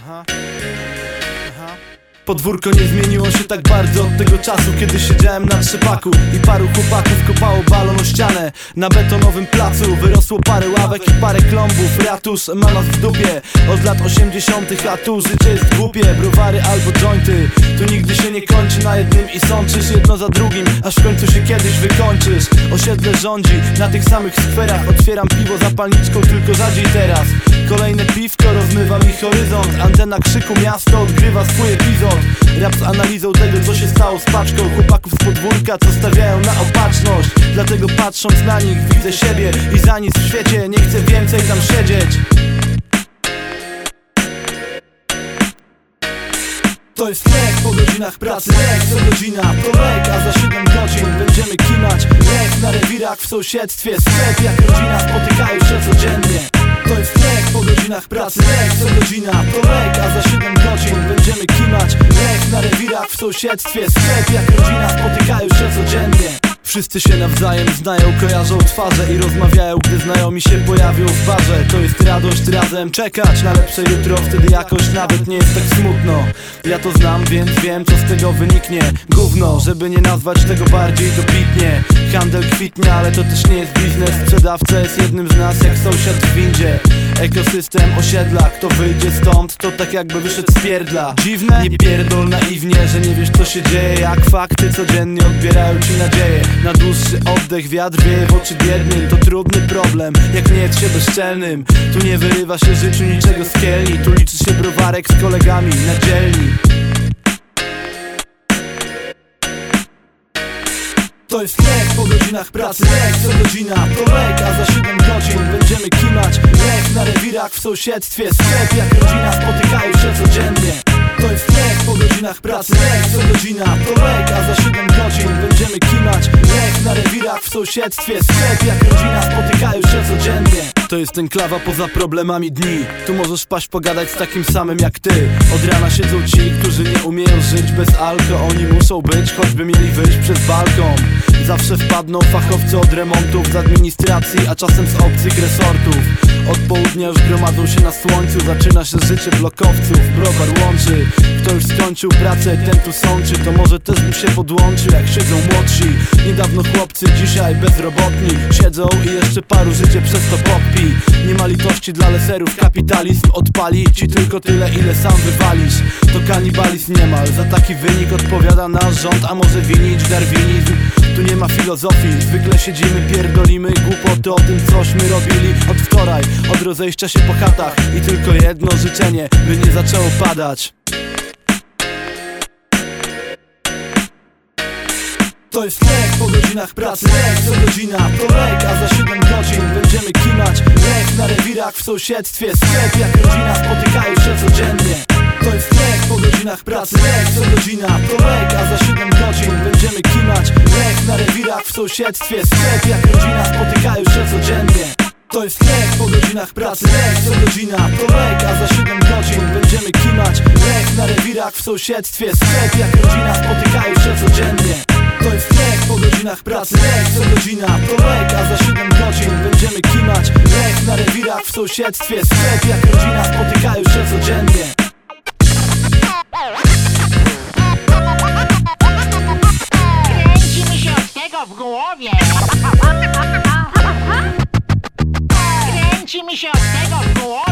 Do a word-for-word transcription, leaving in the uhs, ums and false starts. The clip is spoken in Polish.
Aha. Aha. Podwórko nie zmieniło się tak bardzo od tego czasu, kiedy siedziałem na trzepaku i paru chłopaków kopało balon o ścianę. Na betonowym placu wyrosło parę ławek i parę klombów. Ratusz ma nas w dupie od lat osiemdziesiątych, a tu życie jest głupie. Browary albo jointy, tu nigdy się nie kończy na jednym i sączysz jedno za drugim, aż w końcu się kiedyś wykończysz. Osiedle rządzi na tych samych skwerach. Otwieram piwo zapalniczką, tylko rzadziej teraz. Kolejne piwko rozmywa mi horyzont. Antena krzyku, miasto odgrywa swój epizod. Rap z analizą tego, co się stało z paczką chłopaków z podwórka, co stawiają na opatrzność. Dlatego patrząc na nich widzę siebie i za nic w świecie nie chcę więcej tam siedzieć. To jest lek po godzinach pracy, lek co godzina to lek, a za siedem godzin będziemy kimać. Lek na rewirach w sąsiedztwie, sklep jak rodzina spotykają się codziennie. To jest lek po godzinach pracy, lek co godzina to lek, a za siedem godzin będziemy kimać. Lek na rewirach w sąsiedztwie, sklep jak rodzina spotykają się codziennie. Wszyscy się nawzajem znają, kojarzą twarze i rozmawiają, gdy znajomi się pojawią w barze. To jest radość razem czekać na lepsze jutro, wtedy jakoś nawet nie jest tak smutno. Ja to znam, więc wiem, co z tego wyniknie. Gówno, żeby nie nazwać tego bardziej dobitnie. Handel kwitnie, ale to też nie jest biznes. Sprzedawca jest jednym z nas, jak sąsiad w windzie. Ekosystem osiedla, kto wyjdzie stąd, to tak jakby wyszedł z pierdla. Dziwne? Nie pierdol naiwnie, że nie wiesz, co się dzieje, jak fakty codziennie odbierają ci nadzieję. Na dłuższy oddech wiatr wieje w oczy biednym. To trudny problem, jak nie jest się bezczelnym. Tu nie wyrywa się życiu niczego z kielni. Tu liczy się browarek z kolegami na dzielni. To jest lek po godzinach pracy, lek co godzina to lek, a za siedem godzin będziemy kimać. Lek na rewirach w sąsiedztwie, sklep jak rodzina spotykają się codziennie. To jest lek po godzinach pracy, lek co godzina to lek, a za siedem godzin będziemy kimać. Lek na rewirach w sąsiedztwie, sklep jak rodzina spotykają się codziennie. To jest enklawa poza problemami dni. Tu możesz paść pogadać z takim samym jak ty. Od rana siedzą ci, którzy nie umieją żyć bez alko. Oni muszą być, choćby mieli wyjść przez balkon. Zawsze wpadną fachowcy od remontów, z administracji, a czasem z obcych resortów. Od południa już gromadzą się na słońcu. Zaczyna się życie blokowców, browar łączy. Kto już skończył pracę, ten tu sączy. To może też bym się podłączył, jak siedzą młodsi. Niedawno chłopcy, dzisiaj bezrobotni. Siedzą i jeszcze paru życie przez to pokpi. Nie ma litości dla leserów, kapitalizm odpali ci tylko tyle, ile sam wywalisz. To kanibalizm niemal, za taki wynik odpowiada nasz rząd, a może winić darwinizm. Tu nie ma filozofii, zwykle siedzimy, pierdolimy głupoty o tym, cośmy robili od wczoraj. Od rozejścia się po chatach i tylko jedno życzenie, by nie zaczęło padać. To jest lek po godzinach pracy, lek co godzina to lek, a za siedem godzin będziemy kimać. Lek na rewirach w sąsiedztwie, sklep jak rodzina spotykają się codziennie. To jest lek po godzinach pracy, lek co godzina to lek, a za siedem godzin będziemy kimać. Lek na rewirach w sąsiedztwie, sklep jak rodzina spotykają się codziennie. To jest lek po godzinach pracy, lek co godzina to lek, a za siedem godzin będziemy kimać. Lek na rewirach w sąsiedztwie, sklep jak rodzina spotykają się codziennie. To jest lek po godzinach pracy, lek co godzina to lek, a za siedem godzin będziemy kimać. Lek na rewirach w sąsiedztwie, sklep jak rodzina spotykają się codziennie. Kręci mi się od tego w głowie. Kręci mi się od tego w głowie.